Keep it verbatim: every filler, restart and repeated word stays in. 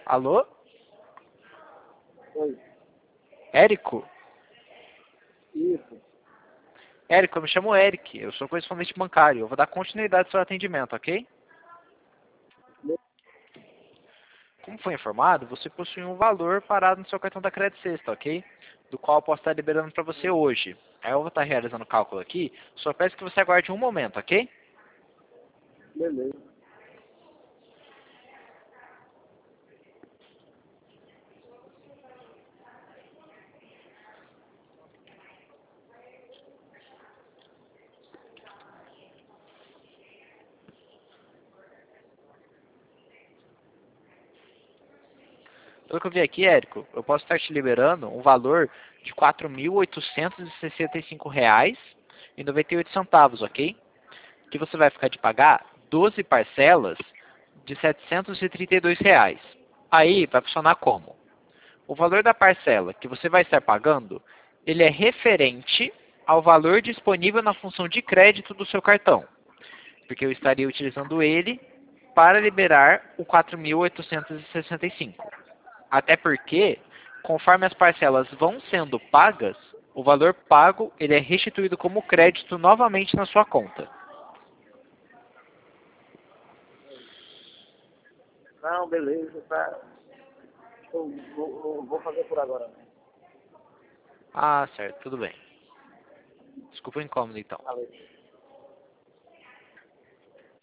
Alô? Oi. Érico? Isso. Érico, eu me chamo Eric, eu sou correspondente bancário. Eu vou dar continuidade ao seu atendimento, ok? Como foi informado, você possui um valor parado no seu cartão da Credit Sexta, ok? Do qual eu posso estar liberando para você hoje. Aí eu vou estar realizando o cálculo aqui, só peço que você aguarde um momento, ok? Beleza. Pelo que eu vi aqui, Érico, eu posso estar te liberando um valor de quatro mil oitocentos e sessenta e cinco reais e noventa e oito centavos, ok? Que você vai ficar de pagar doze parcelas de setecentos e trinta e dois reais. Aí vai funcionar como? O valor da parcela que você vai estar pagando, ele é referente ao valor disponível na função de crédito do seu cartão, porque eu estaria utilizando ele para liberar o quatro mil oitocentos e sessenta e cinco. Até porque, conforme as parcelas vão sendo pagas, o valor pago ele é restituído como crédito novamente na sua conta. Não, beleza, tá. Eu vou, eu vou fazer por agora, né? Ah, certo, tudo bem. Desculpa o incômodo então. Valeu.